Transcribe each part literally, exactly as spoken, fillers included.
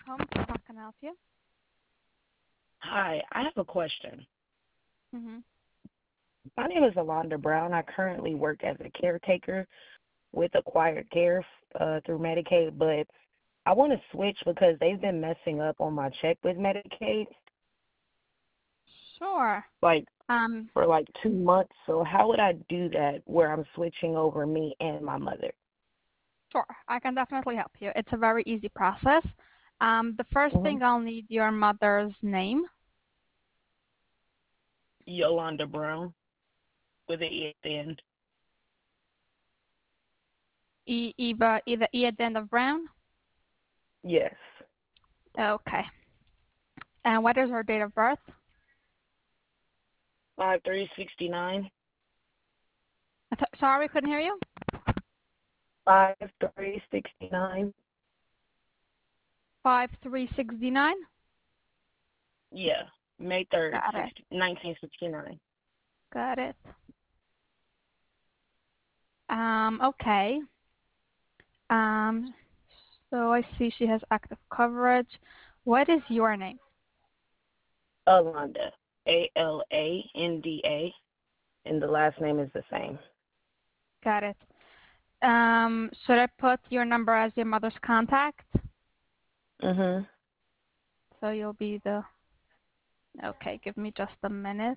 home. How can I help you? Hi, I have a question. Mhm. My name is Alonda Brown. I currently work as a caretaker with Acquired Care uh, through Medicaid, but I want to switch because they've been messing up on my check with Medicaid, Sure. like Um, for like two months. So how would I do that where I'm switching over me and my mother? sure. I can definitely help you. It's a very easy process. Um, the first Mm-hmm. thing I'll need your mother's name. Yolanda Brown with an E at the end. E Eva either E at the end of Brown. Yes, Okay. And what is her date of birth? five three sixty nine. I th- sorry, couldn't hear you. Five three sixty nine. Five three sixty nine. Yeah, May third, Got it. sixty, nineteen sixty nine. Got it. Um, okay. Um, so I see she has active coverage. What is your name? Alanda, A L A N D A, and the last name is the same. Got it. Um, should I put your number as your mother's contact? Mhm. So you'll be the, okay, give me just a minute.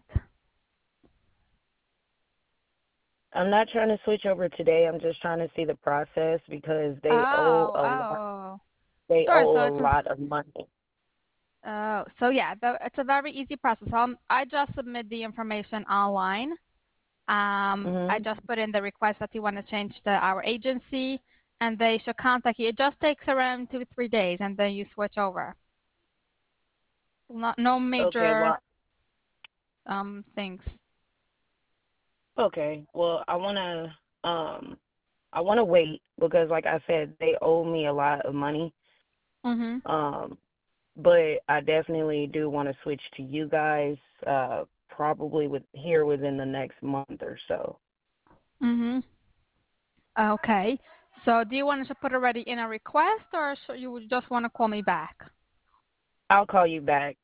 I'm not trying to switch over today. I'm just trying to see the process because they owe Oh, a lot. oh. They Sure, so owe a it's a, lot of money. oh, so yeah, the, it's a very easy process. Um, I just submit the information online. Um, I Mhm. just put in the request that you want to change to our agency, and they should contact you. It just takes around two to three days, and then you switch over. Not, no Okay. major Well. um things. Okay. Well, I wanna um I wanna wait because, like I said, they owe me a lot of money. Mhm. Um, but I definitely do want to switch to you guys. Uh, probably with here within the next month or so. Mhm. Okay. So do you want to put already in a request, or so you would just want to call me back? I'll call you back.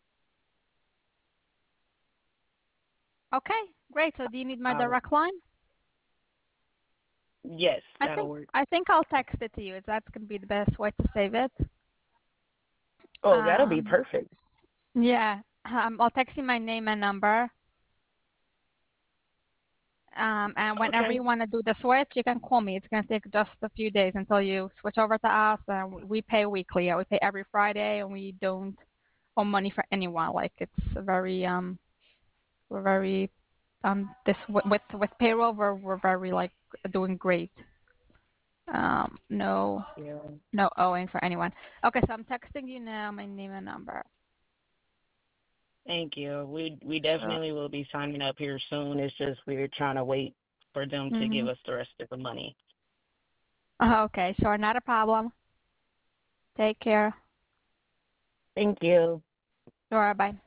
Okay, great. So do you need my Uh, direct line? yes, I that'll think work. I think I'll text it to you. That's gonna be the best way to save it. Oh, that'll be Um, perfect. yeah. Um, I'll text you my name and number. Um, and whenever Okay. you want to do the switch, you can call me. It's gonna take just a few days until you switch over to us. And we we pay weekly. Yeah, we pay every Friday, and we don't owe money for anyone. Like it's a very um, we're very um this with with, with payroll we're we're very like doing great. Um, no Yeah. no owing for anyone. Okay, so I'm texting you now my name and number. Thank you. We we Sure. definitely will be signing up here soon. It's just we're trying to wait for them to give Mhm. us the rest of the money. Okay, sure, not a problem. Take care. Thank you. Sure, bye.